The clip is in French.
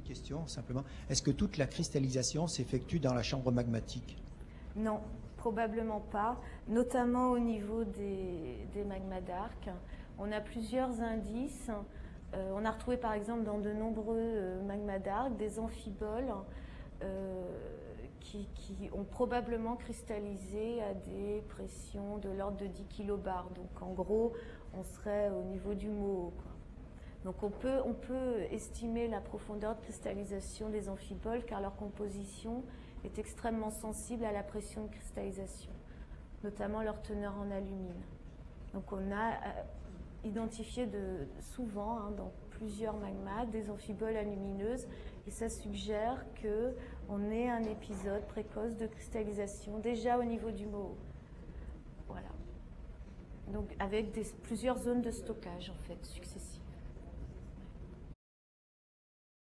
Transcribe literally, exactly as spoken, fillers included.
Question simplement. Est-ce que toute la cristallisation s'effectue dans la chambre magmatique? Non, probablement pas, notamment au niveau des, des magmas d'arc. On a plusieurs indices. Euh, on a retrouvé par exemple dans de nombreux euh, magmas d'arc des amphiboles euh, qui, qui ont probablement cristallisé à des pressions de l'ordre de dix kilobars. Donc en gros, on serait au niveau du Moho, quoi. Donc on peut, on peut estimer la profondeur de cristallisation des amphiboles car leur composition est extrêmement sensible à la pression de cristallisation, notamment leur teneur en alumine. Donc on a euh, identifié de, souvent hein, dans plusieurs magmas des amphiboles alumineuses et ça suggère qu'on ait un épisode précoce de cristallisation déjà au niveau du Moho. Voilà. Donc avec des, plusieurs zones de stockage en fait successives.